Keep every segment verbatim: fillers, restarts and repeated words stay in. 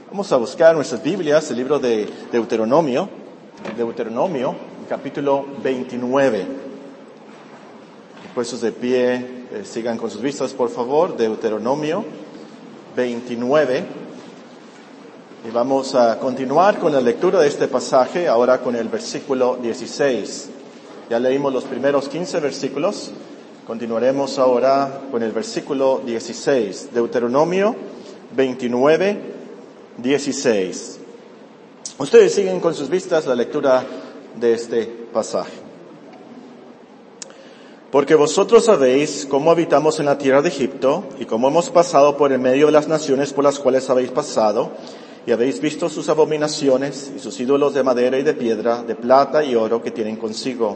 Vamos a buscar nuestras Biblias, el libro de Deuteronomio, Deuteronomio, capítulo veintinueve. Puestos de pie, eh, sigan con sus vistas, por favor. Deuteronomio veintinueve. Y vamos a continuar con la lectura de este pasaje, ahora con el versículo dieciséis. Ya leímos los primeros quince versículos. Continuaremos ahora con el versículo dieciséis. Deuteronomio veintinueve, dieciséis. Ustedes siguen con sus vistas la lectura de este pasaje. Porque vosotros sabéis cómo habitamos en la tierra de Egipto y cómo hemos pasado por el medio de las naciones por las cuales habéis pasado, y habéis visto sus abominaciones y sus ídolos de madera y de piedra, de plata y oro que tienen consigo.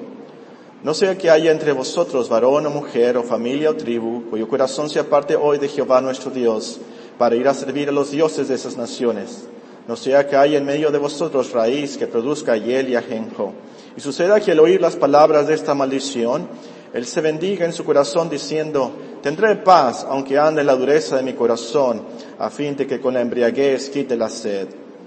No sea que haya entre vosotros varón o mujer o familia o tribu, cuyo corazón se aparte hoy de Jehová nuestro Dios, para ir a servir a los dioses de esas naciones. No sea que haya en medio de vosotros raíz que produzca hiel y ajenjo. Y suceda que al oír las palabras de esta maldición, él se bendiga en su corazón diciendo, tendré paz aunque ande en la dureza de mi corazón, a fin de que con la embriaguez quite la sed.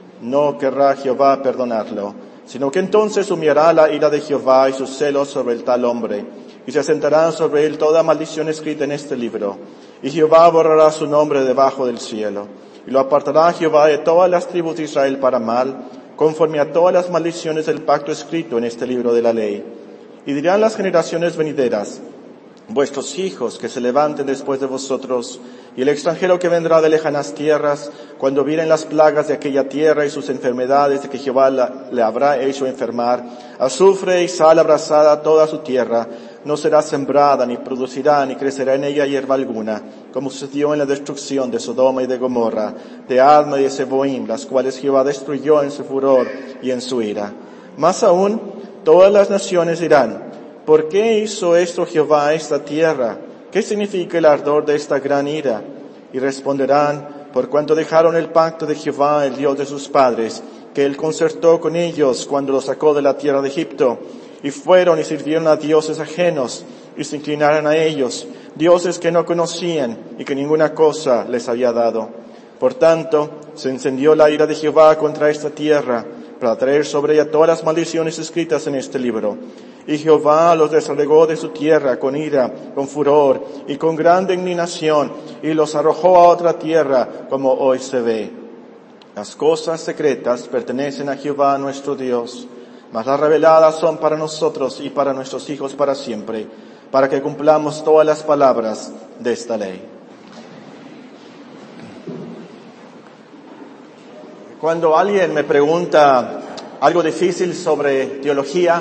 No querrá Jehová perdonarlo, sino que entonces humeará la ira de Jehová y sus celos sobre el tal hombre, y se asentará sobre él toda maldición escrita en este libro. Y Jehová borrará su nombre debajo del cielo, y lo apartará Jehová de todas las tribus de Israel para mal, conforme a todas las maldiciones del pacto escrito en este libro de la ley. Y dirán las generaciones venideras, vuestros hijos que se levanten después de vosotros, y el extranjero que vendrá de lejanas tierras, cuando vienen las plagas de aquella tierra y sus enfermedades de que Jehová la, le habrá hecho enfermar, azufre y sal abrasada toda su tierra, no será sembrada, ni producirá, ni crecerá en ella hierba alguna, como sucedió en la destrucción de Sodoma y de Gomorra, de Adma y de Seboim, las cuales Jehová destruyó en su furor y en su ira. Más aún, todas las naciones dirán, ¿por qué hizo esto Jehová a esta tierra? ¿Qué significa el ardor de esta gran ira? Y responderán, por cuanto dejaron el pacto de Jehová, el Dios de sus padres, que él concertó con ellos cuando los sacó de la tierra de Egipto, y fueron y sirvieron a dioses ajenos, y se inclinaron a ellos, dioses que no conocían y que ninguna cosa les había dado. Por tanto, se encendió la ira de Jehová contra esta tierra, para traer sobre ella todas las maldiciones escritas en este libro. Y Jehová los desarraigó de su tierra con ira, con furor y con grande indignación, y los arrojó a otra tierra, como hoy se ve. Las cosas secretas pertenecen a Jehová nuestro Dios, mas las reveladas son para nosotros y para nuestros hijos para siempre, para que cumplamos todas las palabras de esta ley. Cuando alguien me pregunta algo difícil sobre teología,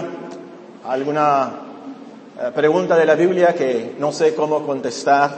alguna pregunta de la Biblia que no sé cómo contestar,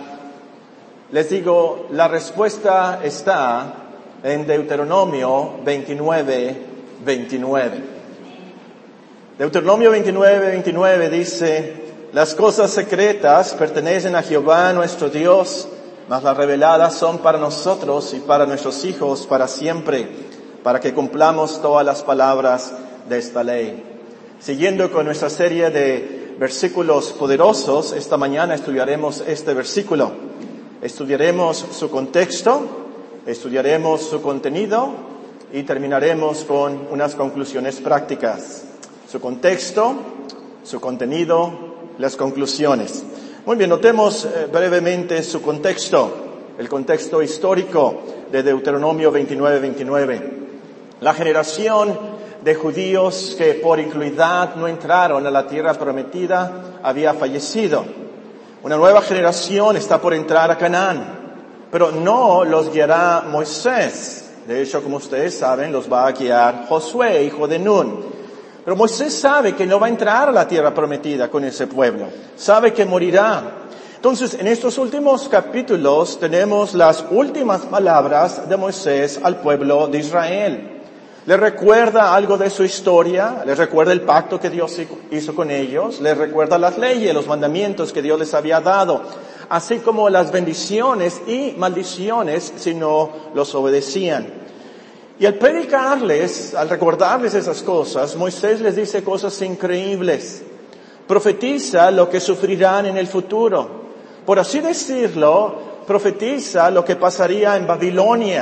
les digo, la respuesta está en Deuteronomio veintinueve, veintinueve. Deuteronomio veintinueve, veintinueve dice, las cosas secretas pertenecen a Jehová nuestro Dios, mas las reveladas son para nosotros y para nuestros hijos para siempre, para que cumplamos todas las palabras de esta ley. Siguiendo con nuestra serie de versículos poderosos, esta mañana estudiaremos este versículo. Estudiaremos su contexto, estudiaremos su contenido y terminaremos con unas conclusiones prácticas. Su contexto, su contenido, las conclusiones. Muy bien, notemos eh, brevemente su contexto, el contexto histórico de Deuteronomio veintinueve, veintinueve. La generación de judíos que por incredulidad no entraron a la tierra prometida había fallecido. Una nueva generación está por entrar a Canaán, pero no los guiará Moisés. De hecho, como ustedes saben, los va a guiar Josué, hijo de Nun. Pero Moisés sabe que no va a entrar a la tierra prometida con ese pueblo. Sabe que morirá. Entonces, en estos últimos capítulos tenemos las últimas palabras de Moisés al pueblo de Israel. Les recuerda algo de su historia, les recuerda el pacto que Dios hizo con ellos, les recuerda las leyes, los mandamientos que Dios les había dado, así como las bendiciones y maldiciones si no los obedecían. Y al predicarles, al recordarles esas cosas, Moisés les dice cosas increíbles. Profetiza lo que sufrirán en el futuro. Por así decirlo, profetiza lo que pasaría en Babilonia.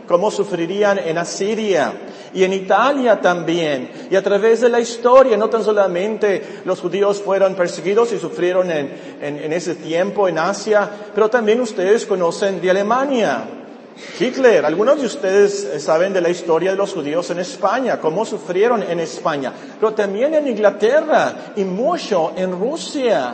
cómo sufrirían en Asiria y en Italia también. Y a través de la historia, no tan solamente los judíos fueron perseguidos y sufrieron en, en, en ese tiempo en Asia, pero también ustedes conocen de Alemania. Hitler, algunos de ustedes saben de la historia de los judíos en España, cómo sufrieron en España, pero también en Inglaterra y mucho en Rusia.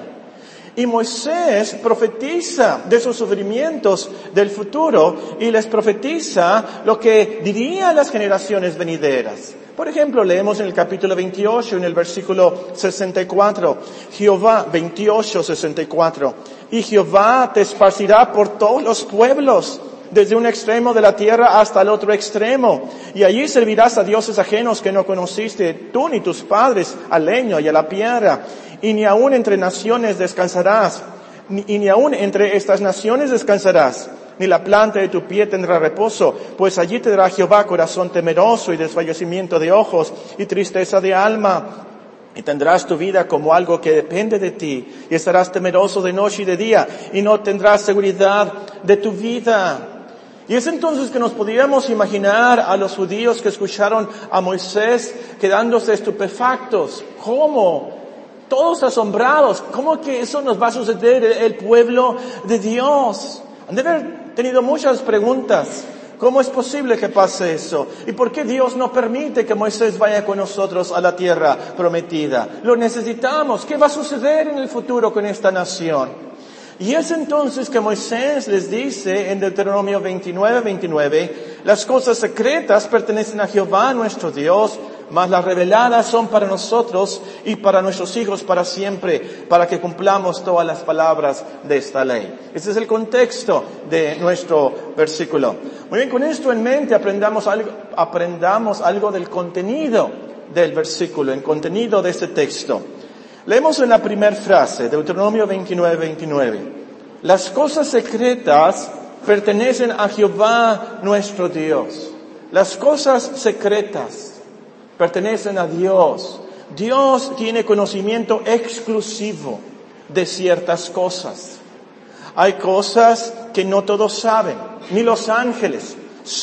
Y Moisés profetiza de sus sufrimientos del futuro y les profetiza lo que dirían las generaciones venideras. Por ejemplo, leemos en el capítulo veintiocho, en el versículo sesenta y cuatro, Jehová, veintiocho, sesenta y cuatro, y Jehová te esparcirá por todos los pueblos, desde un extremo de la tierra hasta el otro extremo, y allí servirás a dioses ajenos que no conociste tú ni tus padres, al leño y a la piedra, y ni aun entre naciones descansarás, ni, y ni aun entre estas naciones descansarás, ni la planta de tu pie tendrá reposo, pues allí te dará Jehová corazón temeroso y desfallecimiento de ojos y tristeza de alma. Y tendrás tu vida como algo que depende de ti, y estarás temeroso de noche y de día, y no tendrás seguridad de tu vida. Y es entonces que nos podríamos imaginar a los judíos que escucharon a Moisés quedándose estupefactos. ¿Cómo? Todos asombrados. ¿Cómo que eso nos va a suceder el pueblo de Dios? Han de haber tenido muchas preguntas. ¿Cómo es posible que pase eso? ¿Y por qué Dios no permite que Moisés vaya con nosotros a la tierra prometida? Lo necesitamos. ¿Qué va a suceder en el futuro con esta nación? Y es entonces que Moisés les dice en Deuteronomio veintinueve, veintinueve, las cosas secretas pertenecen a Jehová nuestro Dios, mas las reveladas son para nosotros y para nuestros hijos para siempre, para que cumplamos todas las palabras de esta ley. Ese es el contexto de nuestro versículo. Muy bien, con esto en mente aprendamos algo, aprendamos algo del contenido del versículo, el contenido de este texto. Leemos en la primera frase, Deuteronomio veintinueve, veintinueve. Las cosas secretas pertenecen a Jehová nuestro Dios. Las cosas secretas pertenecen a Dios. Dios tiene conocimiento exclusivo de ciertas cosas. Hay cosas que no todos saben, ni los ángeles,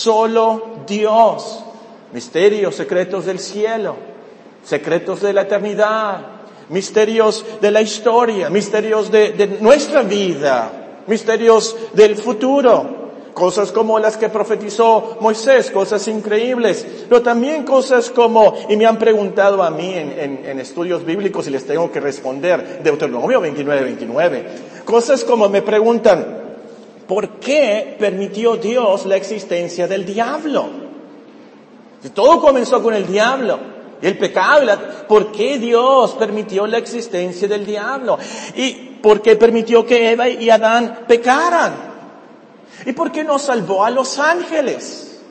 solo Dios. Misterios secretos del cielo, secretos de la eternidad, misterios de la historia, misterios de, de nuestra vida, misterios del futuro. Cosas como las que profetizó Moisés, cosas increíbles, pero también cosas como, y me han preguntado a mí en, en, en estudios bíblicos y les tengo que responder, Deuteronomio veintinueve, veintinueve, cosas como me preguntan, ¿por qué permitió Dios la existencia del diablo? Si todo comenzó con el diablo y el pecado, ¿por qué Dios permitió la existencia del diablo? ¿Y por qué permitió que Eva y Adán pecaran? ¿Y por qué no salvó a los ángeles?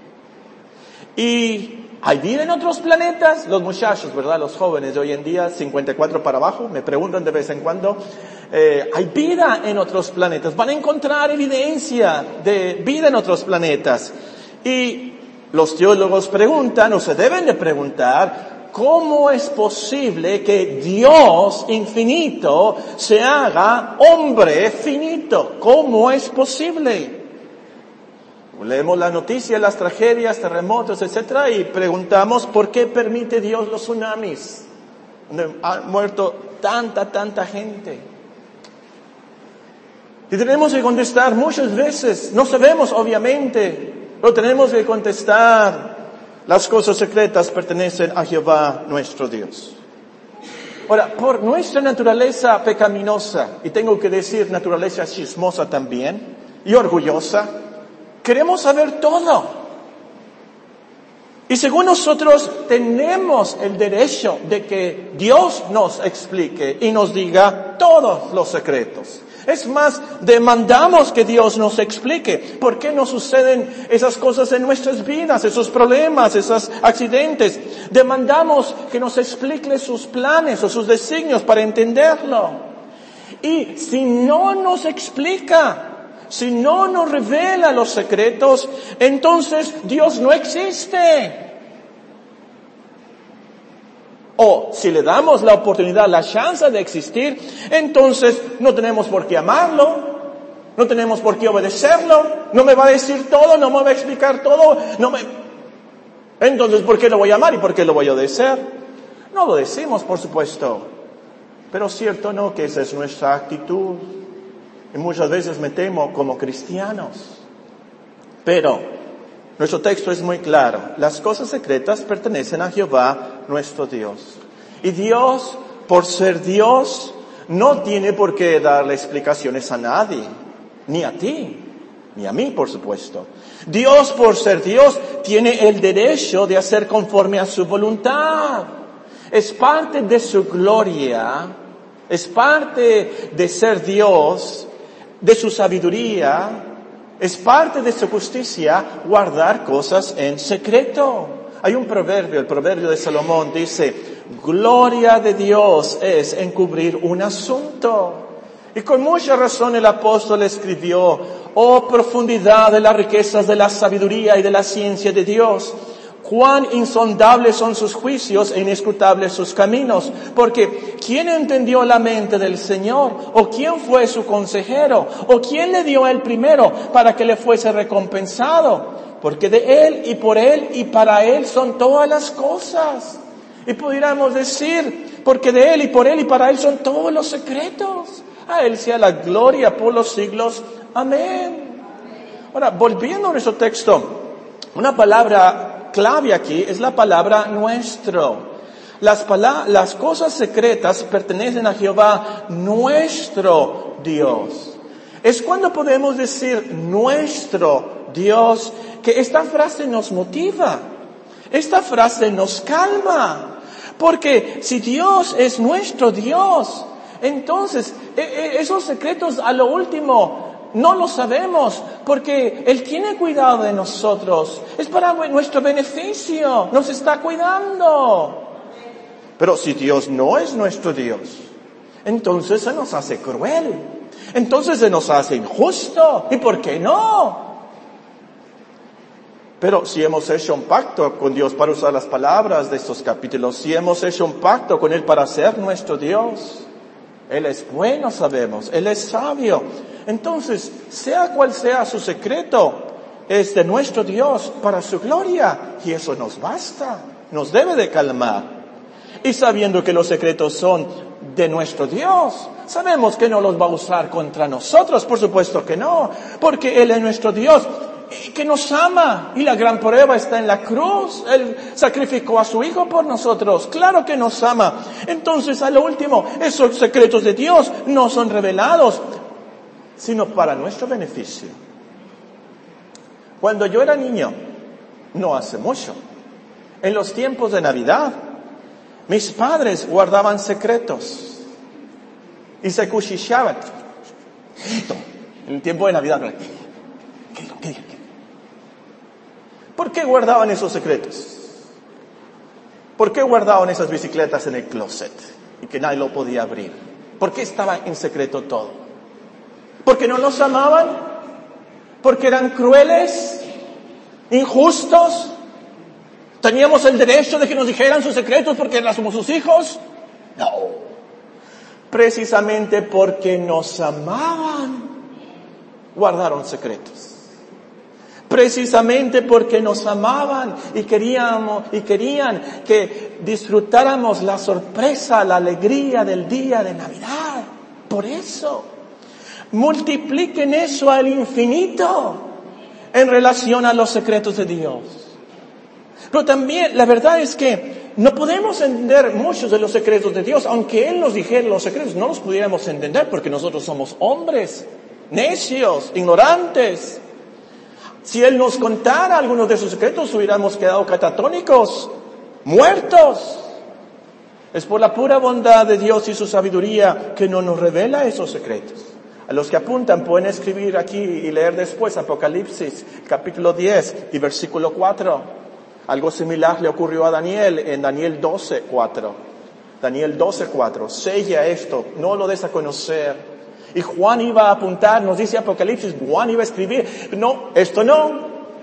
¿Y hay vida en otros planetas? Los muchachos, ¿verdad? Los jóvenes de hoy en día, cincuenta y cuatro para abajo, me preguntan de vez en cuando, eh, ¿hay vida en otros planetas? ¿Van a encontrar evidencia de vida en otros planetas? Y los teólogos preguntan, o se deben de preguntar, ¿cómo es posible que Dios infinito se haga hombre finito? ¿Cómo es posible? Leemos las noticias, las tragedias, terremotos, etcétera, y preguntamos ¿por qué permite Dios los tsunamis? Donde ha muerto tanta, tanta gente. Y tenemos que contestar muchas veces, no sabemos obviamente, pero tenemos que contestar. Las cosas secretas pertenecen a Jehová nuestro Dios. Ahora, por nuestra naturaleza pecaminosa, y tengo que decir naturaleza chismosa también, y orgullosa, queremos saber todo. Y según nosotros tenemos el derecho de que Dios nos explique y nos diga todos los secretos. Es más, demandamos que Dios nos explique por qué nos suceden esas cosas en nuestras vidas, esos problemas, esos accidentes. Demandamos que nos explique sus planes o sus designios para entenderlo. Y si no nos explica, si no nos revela los secretos, entonces Dios no existe. O si le damos la oportunidad, la chance de existir, entonces no tenemos por qué amarlo, No tenemos por qué obedecerlo. No me va a decir todo, no me va a explicar todo. No me... Entonces, ¿por qué lo voy a amar y por qué lo voy a obedecer? No lo decimos, por supuesto. Pero cierto no que esa es nuestra actitud. Y muchas veces me temo como cristianos. Pero nuestro texto es muy claro. Las cosas secretas pertenecen a Jehová, nuestro Dios. Y Dios, por ser Dios, no tiene por qué darle explicaciones a nadie. Ni a ti, ni a mí, por supuesto. Dios, por ser Dios, tiene el derecho de hacer conforme a su voluntad. Es parte de su gloria, es parte de ser Dios, de su sabiduría, es parte de su justicia guardar cosas en secreto. Hay un proverbio, el proverbio de Salomón dice, gloria de Dios es encubrir un asunto. Y con mucha razón el apóstol escribió, oh profundidad de las riquezas de la sabiduría y de la ciencia de Dios. Cuán insondables son sus juicios e inescrutables sus caminos. Porque ¿quién entendió la mente del Señor? ¿O quién fue su consejero? ¿O quién le dio el primero para que le fuese recompensado? Porque de Él y por Él y para Él son todas las cosas. Y pudiéramos decir, porque de Él y por Él y para Él son todos los secretos. A Él sea la gloria por los siglos. Amén. Ahora, volviendo a nuestro texto, una palabra clave aquí es la palabra nuestro. Las, pala- las cosas secretas pertenecen a Jehová, nuestro Dios. Es cuando podemos decir nuestro Dios que esta frase nos motiva. Esta frase nos calma. Porque si Dios es nuestro Dios, entonces esos secretos a lo último no lo sabemos porque Él tiene cuidado de nosotros. Es para nuestro beneficio. Nos está cuidando. Pero si Dios no es nuestro Dios, entonces se nos hace cruel. Entonces se nos hace injusto. ¿Y por qué no? Pero si hemos hecho un pacto con Dios, para usar las palabras de estos capítulos, si hemos hecho un pacto con Él para ser nuestro Dios, Él es bueno, sabemos, Él es sabio. Entonces, sea cual sea su secreto, es de nuestro Dios para su gloria. Y eso nos basta, nos debe de calmar. Y sabiendo que los secretos son de nuestro Dios, sabemos que no los va a usar contra nosotros, por supuesto que no, porque Él es nuestro Dios, que nos ama, y la gran prueba está en la cruz. Él sacrificó a su Hijo por nosotros, claro que nos ama. Entonces, a lo último, esos secretos de Dios no son revelados, sino para nuestro beneficio. Cuando yo era niño, no hace mucho, en los tiempos de Navidad, mis padres guardaban secretos y se cuchicheaban. En el tiempo de Navidad, ¿qué dijo? ¿Qué dijo? ¿Por qué guardaban esos secretos? ¿Por qué guardaban esas bicicletas en el closet y que nadie lo podía abrir? ¿Por qué estaba en secreto todo? ¿Porque no los amaban? ¿Porque eran crueles? ¿Injustos? ¿Teníamos el derecho de que nos dijeran sus secretos porque somos sus hijos? No. Precisamente porque nos amaban, guardaron secretos. Precisamente porque nos amaban y queríamos y querían que disfrutáramos la sorpresa, la alegría del día de Navidad. Por eso, multipliquen eso al infinito en relación a los secretos de Dios. Pero también la verdad es que no podemos entender muchos de los secretos de Dios, aunque Él nos dijera los secretos, no los pudiéramos entender porque nosotros somos hombres, necios, ignorantes. Si Él nos contara algunos de sus secretos, hubiéramos quedado catatónicos, muertos. Es por la pura bondad de Dios y su sabiduría que no nos revela esos secretos. A los que apuntan pueden escribir aquí y leer después Apocalipsis, capítulo diez y versículo cuatro. Algo similar le ocurrió a Daniel en Daniel doce cuatro. Daniel doce cuatro. Sella esto, no lo des a conocer. Y Juan iba a apuntar, nos dice Apocalipsis, Juan iba a escribir, no, esto no.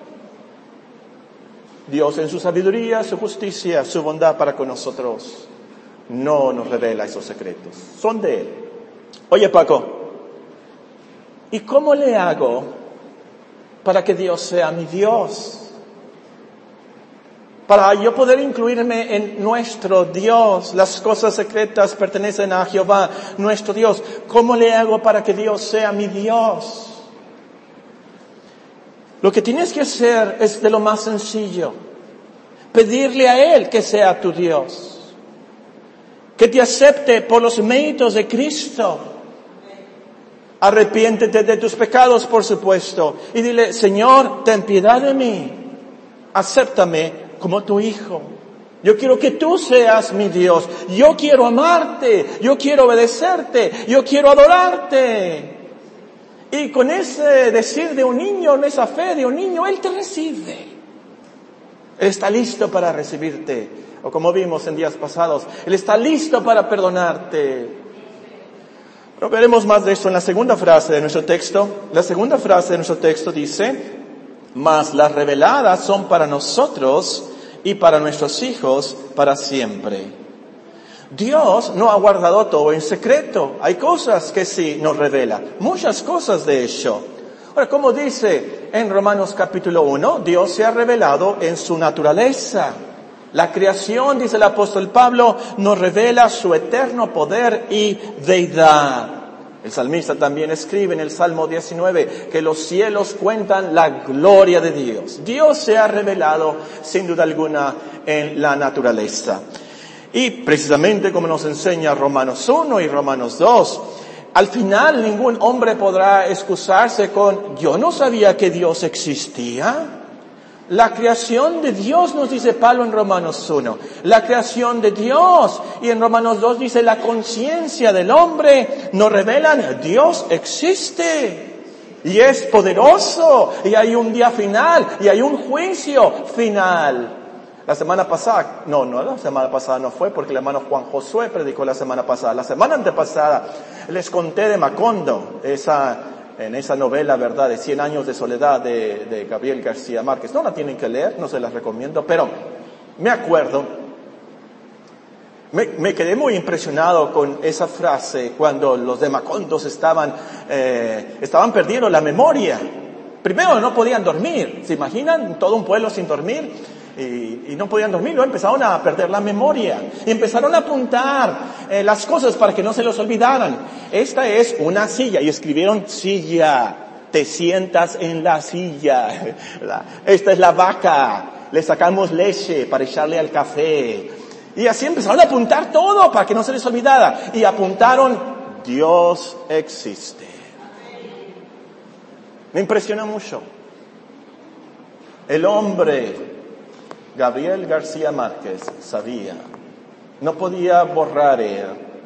Dios en su sabiduría, su justicia, su bondad para con nosotros, no nos revela esos secretos. Son de Él. Oye, Paco, ¿Y cómo le hago para que Dios sea mi Dios? Para yo poder incluirme en nuestro Dios. Las cosas secretas pertenecen a Jehová, nuestro Dios. ¿Cómo le hago para que Dios sea mi Dios? Lo que tienes que hacer es de lo más sencillo. Pedirle a Él que sea tu Dios. Que te acepte por los méritos de Cristo. Arrepiéntete de tus pecados, por supuesto. Y dile, Señor, ten piedad de mí. Acéptame como tu hijo. Yo quiero que tú seas mi Dios. Yo quiero amarte. Yo quiero obedecerte. Yo quiero adorarte. Y con ese decir de un niño, en esa fe de un niño, Él te recibe. Él está listo para recibirte. O como vimos en días pasados, Él está listo para perdonarte. Pero veremos más de esto en la segunda frase de nuestro texto. La segunda frase de nuestro texto dice, mas las reveladas son para nosotros y para nuestros hijos para siempre. Dios no ha guardado todo en secreto. Hay cosas que sí nos revela. Muchas cosas de hecho. Ahora, como dice en Romanos capítulo uno, Dios se ha revelado en su naturaleza. La creación, dice el apóstol Pablo, nos revela su eterno poder y deidad. El salmista también escribe en el Salmo diecinueve que los cielos cuentan la gloria de Dios. Dios se ha revelado sin duda alguna en la naturaleza. Y precisamente como nos enseña Romanos uno y Romanos dos, al final ningún hombre podrá excusarse con, yo no sabía que Dios existía. La creación de Dios, nos dice Pablo en Romanos uno. La creación de Dios. Y en Romanos dos dice, la conciencia del hombre nos revelan, Dios existe. Y es poderoso. Y hay un día final. Y hay un juicio final. La semana pasada, no, no, la semana pasada no fue porque el hermano Juan Josué predicó la semana pasada. La semana antepasada les conté de Macondo, esa... en esa novela, ¿verdad?, de Cien años de soledad de, de Gabriel García Márquez. No la tienen que leer, no se las recomiendo, pero me acuerdo, me, me quedé muy impresionado con esa frase cuando los de Macondos estaban, eh, estaban perdiendo la memoria. Primero no podían dormir, ¿se imaginan? Todo un pueblo sin dormir. Y, y no podían dormir, ¿no? Empezaron a perder la memoria y empezaron a apuntar eh, las cosas para que no se los olvidaran. Esta es una silla y escribieron silla, te sientas en la silla. La, esta es la vaca, le sacamos leche para echarle al café. Y así empezaron a apuntar todo para que no se les olvidara. Y apuntaron, Dios existe. Me impresiona mucho. El hombre Gabriel García Márquez sabía, no podía borrar él,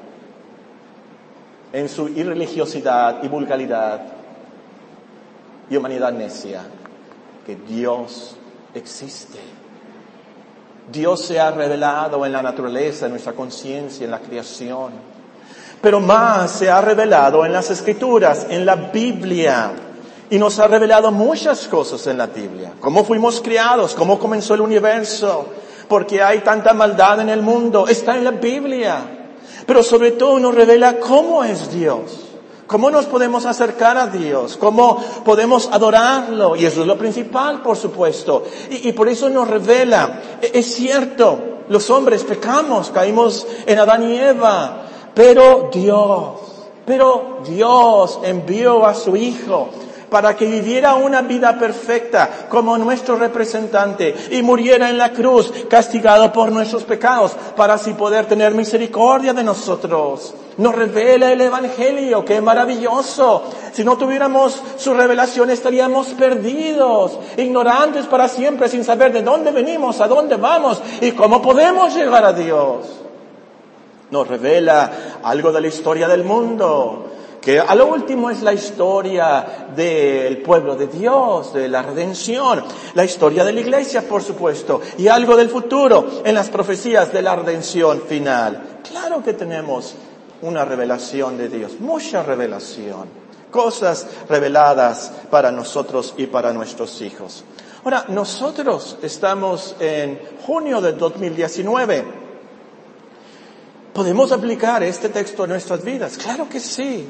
en su irreligiosidad y vulgaridad y humanidad necia, que Dios existe. Dios se ha revelado en la naturaleza, en nuestra conciencia, en la creación. Pero más se ha revelado en las Escrituras, en la Biblia. Y nos ha revelado muchas cosas en la Biblia. Cómo fuimos criados, cómo comenzó el universo, por qué hay tanta maldad en el mundo. Está en la Biblia. Pero sobre todo nos revela cómo es Dios. Cómo nos podemos acercar a Dios. Cómo podemos adorarlo. Y eso es lo principal, por supuesto. Y, y por eso nos revela. Es cierto, los hombres pecamos, caímos en Adán y Eva. Pero Dios, pero Dios envió a su Hijo para que viviera una vida perfecta como nuestro representante y muriera en la cruz castigado por nuestros pecados para así poder tener misericordia de nosotros. Nos revela el Evangelio, qué maravilloso. Si no tuviéramos su revelación estaríamos perdidos, ignorantes para siempre, sin saber de dónde venimos, a dónde vamos y cómo podemos llegar a Dios. Nos revela algo de la historia del mundo, que a lo último es la historia del pueblo de Dios, de la redención, la historia de la iglesia, por supuesto, y algo del futuro en las profecías de la redención final. Claro que tenemos una revelación de Dios, mucha revelación, cosas reveladas para nosotros y para nuestros hijos. Ahora, nosotros estamos en junio del dos mil diecinueve. ¿Podemos aplicar este texto a nuestras vidas? Claro que sí.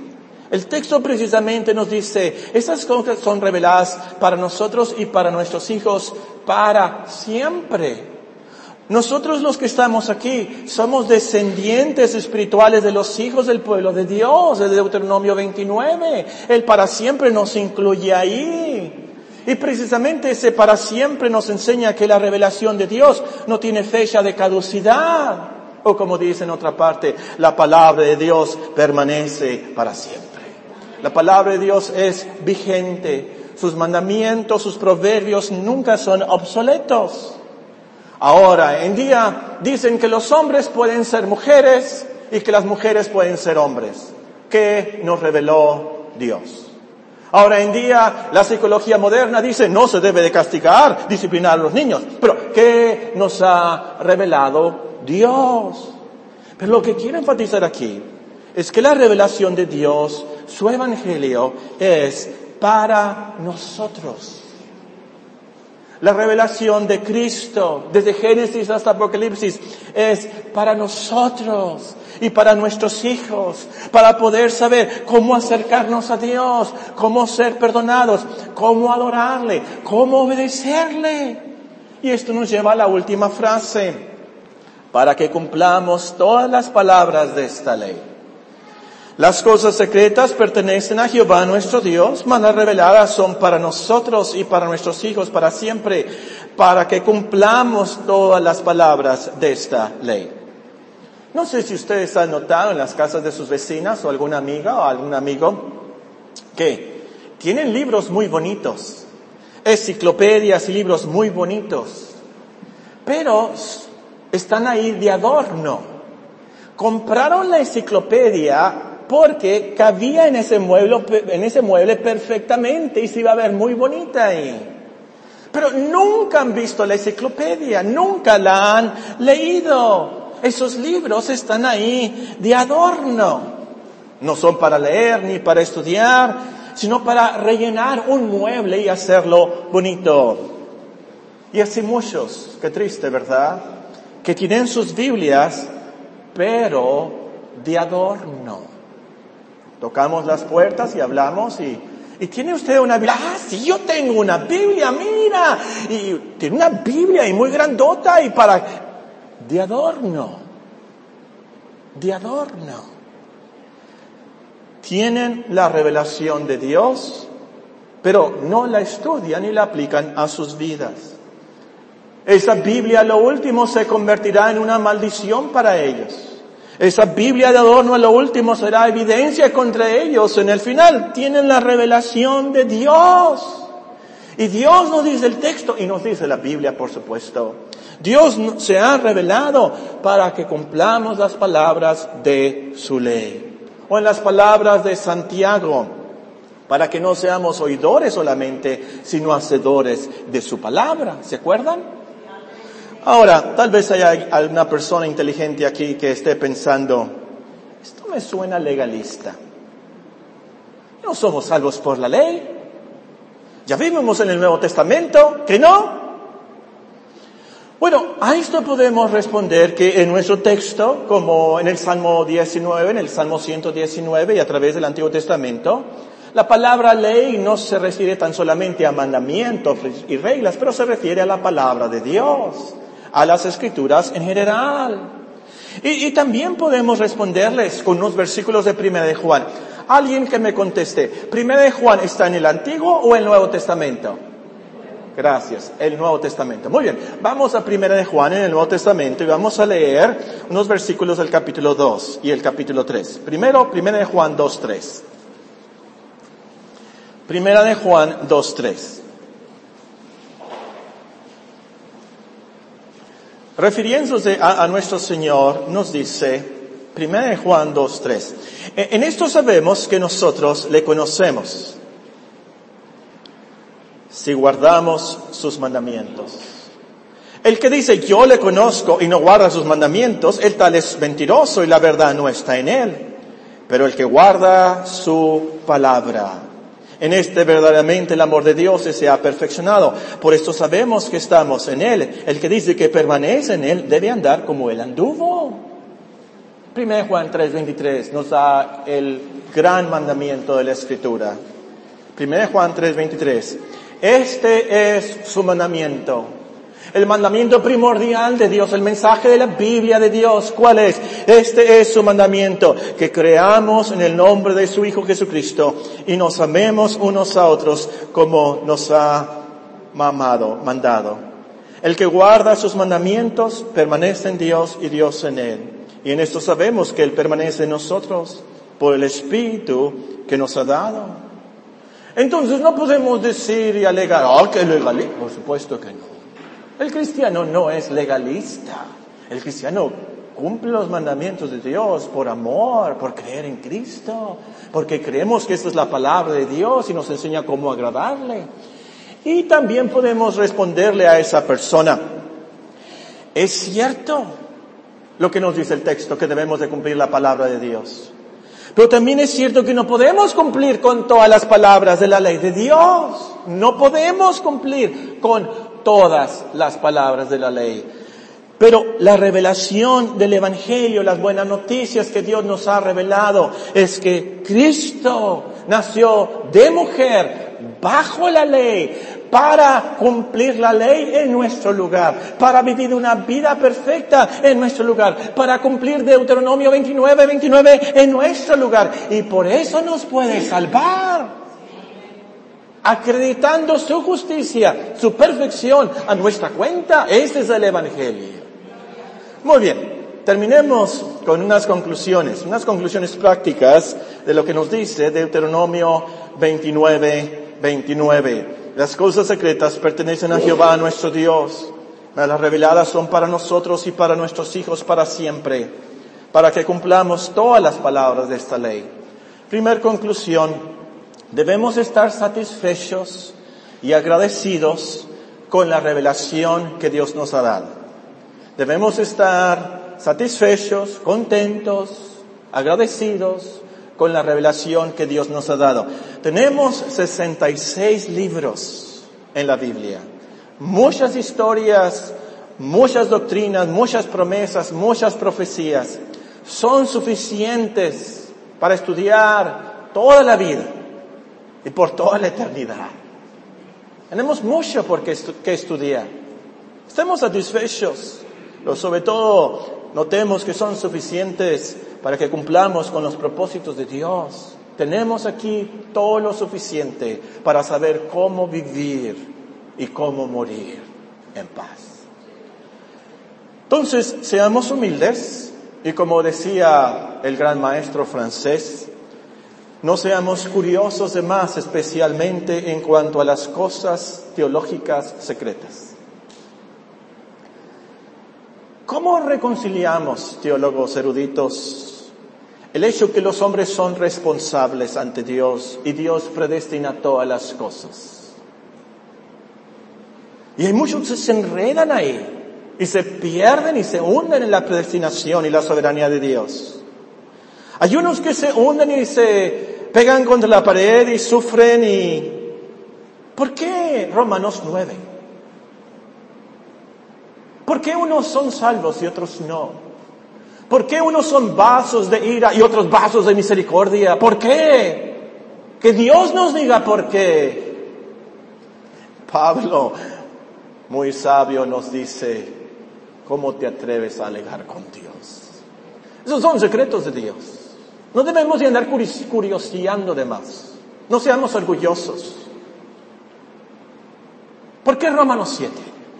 El texto precisamente nos dice, estas cosas son reveladas para nosotros y para nuestros hijos para siempre. Nosotros los que estamos aquí somos descendientes espirituales de los hijos del pueblo de Dios, de Deuteronomio veintinueve. El para siempre nos incluye ahí. Y precisamente ese para siempre nos enseña que la revelación de Dios no tiene fecha de caducidad. O como dice en otra parte, la palabra de Dios permanece para siempre. La palabra de Dios es vigente. Sus mandamientos, sus proverbios nunca son obsoletos. Ahora, en día dicen que los hombres pueden ser mujeres y que las mujeres pueden ser hombres. ¿Qué nos reveló Dios? Ahora en día la psicología moderna dice no se debe de castigar, disciplinar a los niños. Pero ¿qué nos ha revelado Dios? Pero lo que quiero enfatizar aquí es que la revelación de Dios, su evangelio, es para nosotros. La revelación de Cristo, desde Génesis hasta Apocalipsis, es para nosotros y para nuestros hijos, para poder saber cómo acercarnos a Dios, cómo ser perdonados, cómo adorarle, cómo obedecerle. Y esto nos lleva a la última frase, para que cumplamos todas las palabras de esta ley. Las cosas secretas pertenecen a Jehová nuestro Dios, mas las reveladas son para nosotros y para nuestros hijos para siempre, para que cumplamos todas las palabras de esta ley. No sé si ustedes han notado en las casas de sus vecinas o alguna amiga o algún amigo que tienen libros muy bonitos, enciclopedias y libros muy bonitos, pero están ahí de adorno. Compraron la enciclopedia porque cabía en ese mueble, en ese mueble perfectamente y se iba a ver muy bonita ahí. Pero nunca han visto la enciclopedia, nunca la han leído. Esos libros están ahí de adorno. No son para leer ni para estudiar, sino para rellenar un mueble y hacerlo bonito. Y así muchos, qué triste, ¿verdad? Que tienen sus Biblias, pero de adorno. Tocamos las puertas y hablamos y, y ¿tiene usted una Biblia? Ah, sí, yo tengo una Biblia, mira. Y tiene una Biblia y muy grandota y para... de adorno. De adorno. Tienen la revelación de Dios, pero no la estudian y la aplican a sus vidas. Esa Biblia, lo último, se convertirá en una maldición para ellos. Esa Biblia de adorno, a lo último, será evidencia contra ellos. En el final, tienen la revelación de Dios. Y Dios nos dice el texto, y nos dice la Biblia, por supuesto. Dios se ha revelado para que cumplamos las palabras de su ley. O en las palabras de Santiago, para que no seamos oidores solamente, sino hacedores de su palabra. ¿Se acuerdan? Ahora, tal vez haya alguna persona inteligente aquí que esté pensando, esto me suena legalista. No somos salvos por la ley. Ya vivimos en el Nuevo Testamento, ¿que no? Bueno, a esto podemos responder que en nuestro texto, como en el Salmo diecinueve, en el Salmo ciento diecinueve y a través del Antiguo Testamento, la palabra ley no se refiere tan solamente a mandamientos y reglas, pero se refiere a la palabra de Dios, a las Escrituras en general. Y, y también podemos responderles con unos versículos de Primera de Juan. Alguien que me conteste, ¿Primera de Juan está en el Antiguo o el Nuevo Testamento? Gracias, el Nuevo Testamento. Muy bien, vamos a Primera de Juan en el Nuevo Testamento y vamos a leer unos versículos del capítulo dos y el capítulo tres. Primero, Primera de Juan dos, tres. Primera de Juan dos, tres. Refiriéndose a, a nuestro Señor, nos dice, Primera de Juan dos, tres. En esto sabemos que nosotros le conocemos, si guardamos sus mandamientos. El que dice, yo le conozco y no guarda sus mandamientos, el tal es mentiroso y la verdad no está en él. Pero el que guarda su palabra, en este verdaderamente el amor de Dios se ha perfeccionado. Por esto sabemos que estamos en Él. El que dice que permanece en Él debe andar como Él anduvo. primera de Juan tres veintitrés nos da el gran mandamiento de la Escritura. primera de Juan tres veintitrés. Este es su mandamiento. El mandamiento primordial de Dios, el mensaje de la Biblia de Dios, ¿cuál es? Este es su mandamiento, que creamos en el nombre de su Hijo Jesucristo y nos amemos unos a otros como nos ha amado, mandado. El que guarda sus mandamientos permanece en Dios y Dios en él. Y en esto sabemos que Él permanece en nosotros por el Espíritu que nos ha dado. Entonces no podemos decir y alegar, oh, que legalista. Por supuesto que no. El cristiano no es legalista. El cristiano cumple los mandamientos de Dios por amor, por creer en Cristo, porque creemos que esta es la palabra de Dios y nos enseña cómo agradarle. Y también podemos responderle a esa persona, es cierto lo que nos dice el texto, que debemos de cumplir la palabra de Dios. Pero también es cierto que no podemos cumplir con todas las palabras de la ley de Dios. No podemos cumplir con todas las palabras de la ley. Pero la revelación del Evangelio, las buenas noticias que Dios nos ha revelado, es que Cristo nació de mujer, bajo la ley, para cumplir la ley en nuestro lugar, para vivir una vida perfecta en nuestro lugar, para cumplir Deuteronomio veintinueve, veintinueve en nuestro lugar. Y por eso nos puede salvar, acreditando su justicia, su perfección a nuestra cuenta. Este es el Evangelio. Muy bien, terminemos con unas conclusiones, unas conclusiones prácticas de lo que nos dice Deuteronomio veintinueve, veintinueve. Las cosas secretas pertenecen a Jehová nuestro Dios, mas las reveladas son para nosotros y para nuestros hijos para siempre, para que cumplamos todas las palabras de esta ley. Primer conclusión, debemos estar satisfechos y agradecidos con la revelación que Dios nos ha dado. Debemos estar satisfechos, contentos, agradecidos con la revelación que Dios nos ha dado. Tenemos sesenta y seis libros en la Biblia, muchas historias, muchas doctrinas, muchas promesas, muchas profecías. Son suficientes para estudiar toda la vida y por toda la eternidad. Tenemos mucho por qué estu- que estudiar. Estemos satisfechos, pero sobre todo notemos que son suficientes para que cumplamos con los propósitos de Dios. Tenemos aquí todo lo suficiente para saber cómo vivir y cómo morir en paz. Entonces, seamos humildes y, como decía el gran maestro francés, no seamos curiosos de más, especialmente en cuanto a las cosas teológicas secretas. ¿Cómo reconciliamos, teólogos eruditos, el hecho que los hombres son responsables ante Dios y Dios predestina todas las cosas? Y hay muchos que se enredan ahí y se pierden y se hunden en la predestinación y la soberanía de Dios. Hay unos que se hunden y se pegan contra la pared y sufren y... ¿Por qué Romanos nueve? ¿Por qué unos son salvos y otros no? ¿Por qué unos son vasos de ira y otros vasos de misericordia? ¿Por qué? Que Dios nos diga por qué. Pablo, muy sabio, nos dice, ¿cómo te atreves a alegar con Dios? Esos son secretos de Dios. No debemos de andar curioseando de más. No seamos orgullosos. ¿Por qué Romanos siete?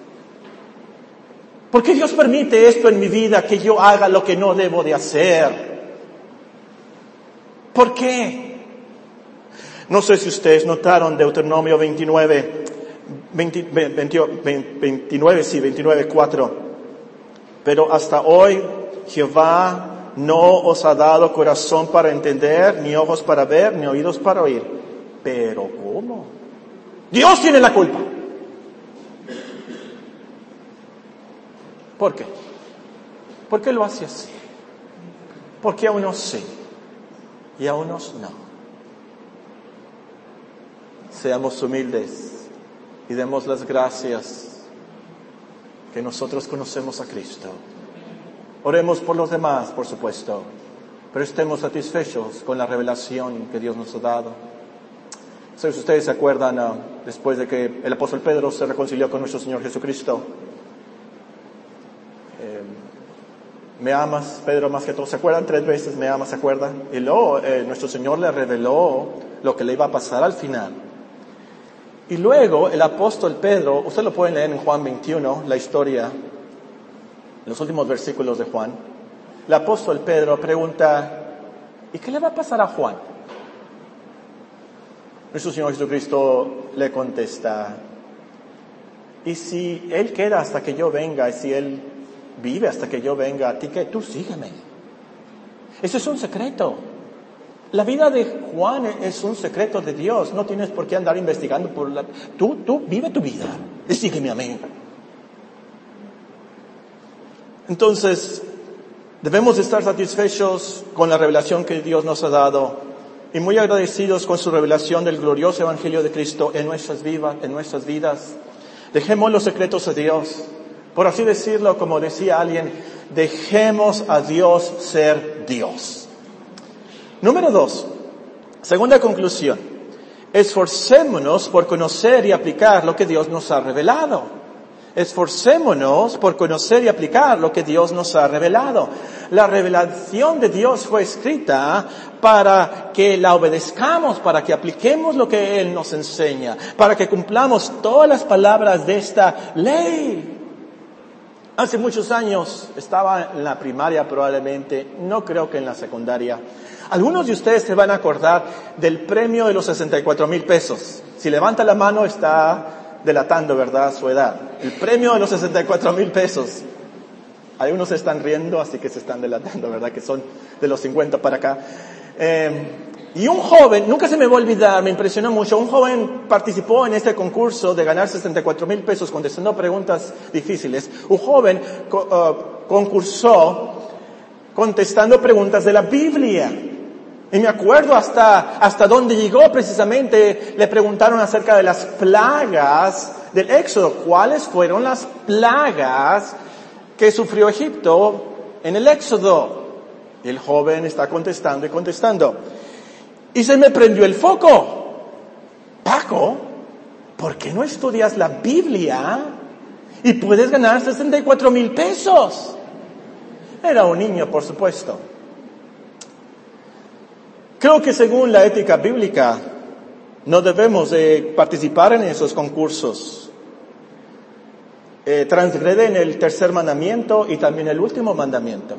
¿Por qué Dios permite esto en mi vida, que yo haga lo que no debo de hacer? ¿Por qué? No sé si ustedes notaron Deuteronomio veintinueve, veinte, veinte, veintinueve, sí, veintinueve, cuatro. Pero hasta hoy Jehová no os ha dado corazón para entender, ni ojos para ver, ni oídos para oír. Pero ¿cómo? Dios tiene la culpa. ¿Por qué? ¿Por qué lo hace así? Porque a unos sí y a unos no. Seamos humildes y demos las gracias que nosotros conocemos a Cristo Oremos por los demás, por supuesto, pero estemos satisfechos con la revelación que Dios nos ha dado. Si ustedes se acuerdan, uh, después de que el apóstol Pedro se reconcilió con nuestro Señor Jesucristo, eh, me amas, Pedro, más que todo, ¿se acuerdan? Tres veces me amas, ¿se acuerdan? Y luego eh, nuestro Señor le reveló lo que le iba a pasar al final. Y luego el apóstol Pedro, usted lo pueden leer en Juan veintiuno, la historia, los últimos versículos de Juan. El apóstol Pedro pregunta, ¿y qué le va a pasar a Juan? Nuestro Señor Jesucristo le contesta, ¿y si Él queda hasta que yo venga? ¿Y si Él vive hasta que yo venga? ¿A ti qué? Tú sígueme. Ese es un secreto. La vida de Juan es un secreto de Dios. No tienes por qué andar investigando por la... Tú, tú vive tu vida y sígueme a mí. Entonces, debemos estar satisfechos con la revelación que Dios nos ha dado y muy agradecidos con su revelación del glorioso Evangelio de Cristo en nuestras vidas, en nuestras vidas. Dejemos los secretos a Dios. Por así decirlo, como decía alguien, dejemos a Dios ser Dios. Número dos, segunda conclusión. Esforcémonos por conocer y aplicar lo que Dios nos ha revelado. Esforcémonos por conocer y aplicar lo que Dios nos ha revelado. La revelación de Dios fue escrita para que la obedezcamos, para que apliquemos lo que Él nos enseña, para que cumplamos todas las palabras de esta ley. Hace muchos años, estaba en la primaria probablemente, no creo que en la secundaria. Algunos de ustedes se van a acordar del premio de los sesenta y cuatro mil pesos. Si levanta la mano está delatando, ¿verdad?, su edad. El premio de los sesenta y cuatro mil pesos. Algunos se están riendo, así que se están delatando, ¿verdad?, que son de los cincuenta para acá. Eh, y un joven, nunca se me va a olvidar, me impresionó mucho, un joven participó en este concurso de ganar sesenta y cuatro mil pesos contestando preguntas difíciles. Un joven co- uh, concursó contestando preguntas de la Biblia. Y me acuerdo hasta, hasta dónde llegó precisamente. Le preguntaron acerca de las plagas del Éxodo. ¿Cuáles fueron las plagas que sufrió Egipto en el Éxodo? Y el joven está contestando y contestando. Y se me prendió el foco. Paco, ¿por qué no estudias la Biblia y puedes ganar sesenta y cuatro mil pesos? Era un niño, por supuesto. Creo que según la ética bíblica, no debemos de participar en esos concursos. Eh, transgreden el tercer mandamiento y también el último mandamiento.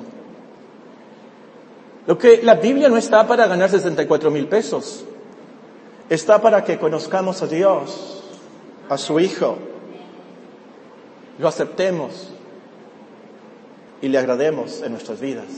Lo que la Biblia no está para ganar sesenta y cuatro mil pesos. Está para que conozcamos a Dios, a su Hijo, lo aceptemos y le agrademos en nuestras vidas.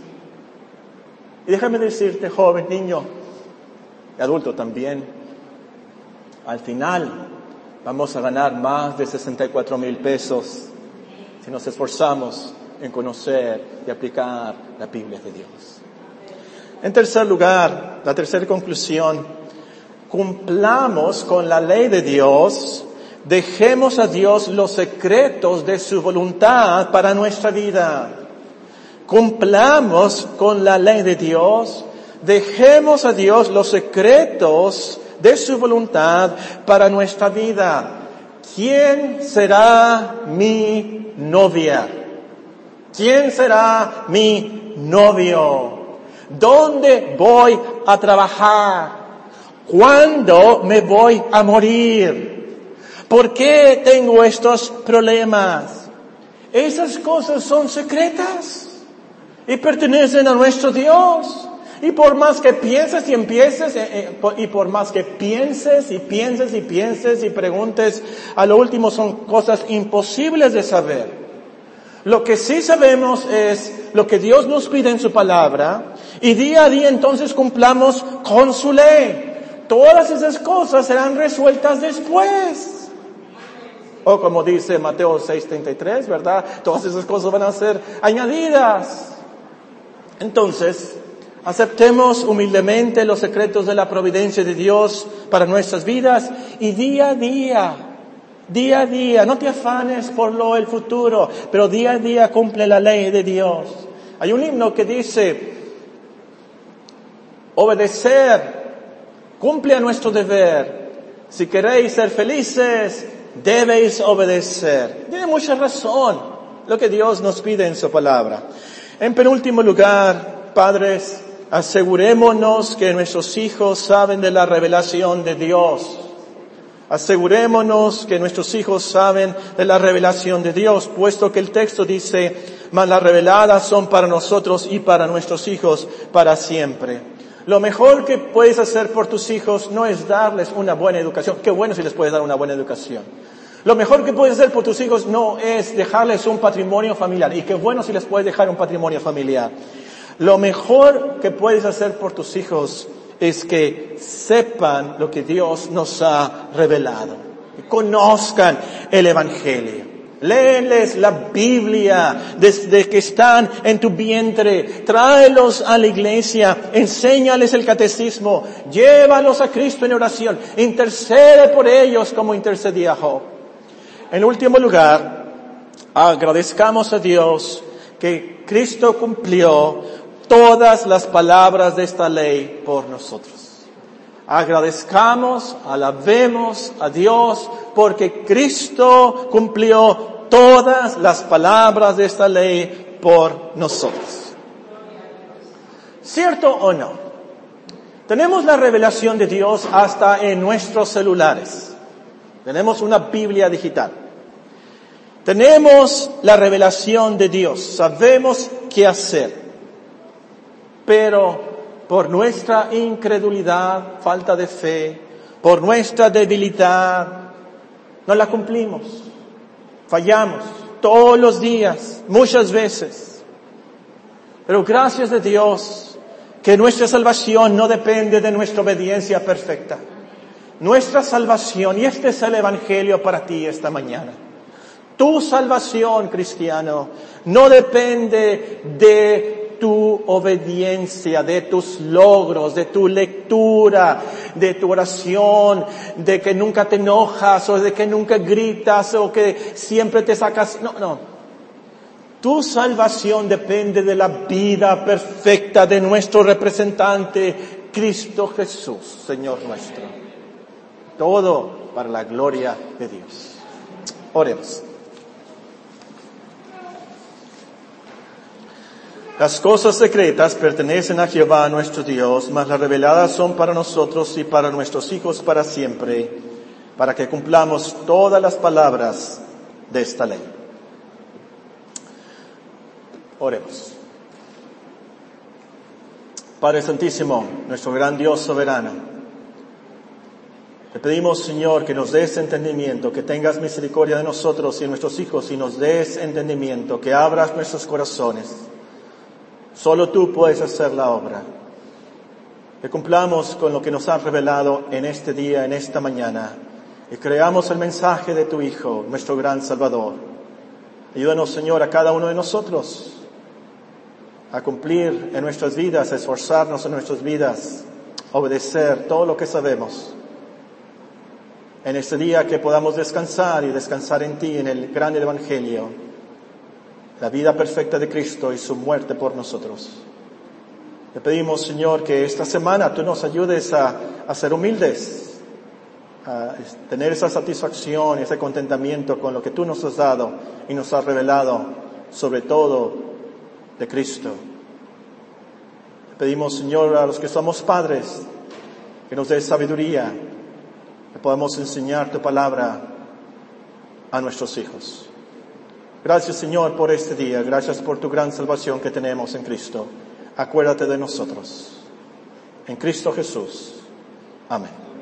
Y déjame decirte, joven, niño, y adulto también, al final vamos a ganar más de sesenta y cuatro mil pesos si nos esforzamos en conocer y aplicar la Biblia de Dios. En tercer lugar, la tercera conclusión, cumplamos con la ley de Dios, dejemos a Dios los secretos de su voluntad para nuestra vida. Cumplamos con la ley de Dios, dejemos a Dios los secretos de su voluntad para nuestra vida. ¿Quién será mi novia? ¿Quién será mi novio? ¿Dónde voy a trabajar? ¿Cuándo me voy a morir? ¿Por qué tengo estos problemas? Esas cosas son secretas y pertenecen a nuestro Dios. Y por más que pienses y empieces, eh, eh, y por más que pienses y pienses y pienses y preguntes, a lo último son cosas imposibles de saber. Lo que sí sabemos es lo que Dios nos pide en su palabra, y día a día entonces cumplamos con su ley. Todas esas cosas serán resueltas después. O como dice Mateo seis treinta y tres, ¿verdad? Todas esas cosas van a ser añadidas. Entonces, aceptemos humildemente los secretos de la providencia de Dios para nuestras vidas y día a día Día a día, no te afanes por lo el futuro, pero día a día cumple la ley de Dios. Hay un himno que dice, obedecer, cumple a nuestro deber. Si queréis ser felices, debéis obedecer. Tiene mucha razón lo que Dios nos pide en su palabra. En penúltimo lugar, padres, asegurémonos que nuestros hijos saben de la revelación de Dios. Asegurémonos que nuestros hijos saben de la revelación de Dios, puesto que el texto dice, mas las reveladas son para nosotros y para nuestros hijos para siempre. Lo mejor que puedes hacer por tus hijos no es darles una buena educación. Qué bueno si les puedes dar una buena educación. Lo mejor que puedes hacer por tus hijos no es dejarles un patrimonio familiar. Y qué bueno si les puedes dejar un patrimonio familiar. Lo mejor que puedes hacer por tus hijos es que sepan lo que Dios nos ha revelado. Que conozcan el Evangelio. Léeles la Biblia desde que están en tu vientre. Tráelos a la iglesia. Enséñales el catecismo. Llévalos a Cristo en oración. Intercede por ellos como intercedía Job. En último lugar, agradezcamos a Dios que Cristo cumplió todas las palabras de esta ley por nosotros. Agradezcamos, alabemos a Dios porque Cristo cumplió todas las palabras de esta ley por nosotros. ¿Cierto o no? Tenemos la revelación de Dios hasta en nuestros celulares. Tenemos una Biblia digital. Tenemos la revelación de Dios. Sabemos qué hacer. Pero por nuestra incredulidad, falta de fe, por nuestra debilidad, no la cumplimos. Fallamos todos los días, muchas veces. Pero gracias a Dios que nuestra salvación no depende de nuestra obediencia perfecta. Nuestra salvación, y este es el Evangelio para ti esta mañana. Tu salvación, cristiano, no depende de tu obediencia, de tus logros, de tu lectura, de tu oración, de que nunca te enojas o de que nunca gritas o que siempre te sacas. No, no. Tu salvación depende de la vida perfecta de nuestro representante, Cristo Jesús, Señor nuestro. Todo para la gloria de Dios. Oremos. Las cosas secretas pertenecen a Jehová nuestro Dios, mas las reveladas son para nosotros y para nuestros hijos para siempre, para que cumplamos todas las palabras de esta ley. Oremos. Padre Santísimo, nuestro gran Dios soberano, te pedimos, Señor, que nos des entendimiento, que tengas misericordia de nosotros y de nuestros hijos y nos des entendimiento, que abras nuestros corazones. Solo tú puedes hacer la obra. Que cumplamos con lo que nos has revelado en este día, en esta mañana. Y creamos el mensaje de tu Hijo, nuestro gran Salvador. Ayúdanos, Señor, a cada uno de nosotros a cumplir en nuestras vidas, a esforzarnos en nuestras vidas, a obedecer todo lo que sabemos. En este día que podamos descansar y descansar en ti, en el gran Evangelio. La vida perfecta de Cristo y su muerte por nosotros. Te pedimos, Señor, que esta semana tú nos ayudes a, a ser humildes, a tener esa satisfacción, ese contentamiento con lo que tú nos has dado y nos has revelado, sobre todo de Cristo. Te pedimos, Señor, a los que somos padres, que nos des sabiduría, que podamos enseñar tu palabra a nuestros hijos. Gracias, Señor, por este día. Gracias por tu gran salvación que tenemos en Cristo. Acuérdate de nosotros. En Cristo Jesús. Amén.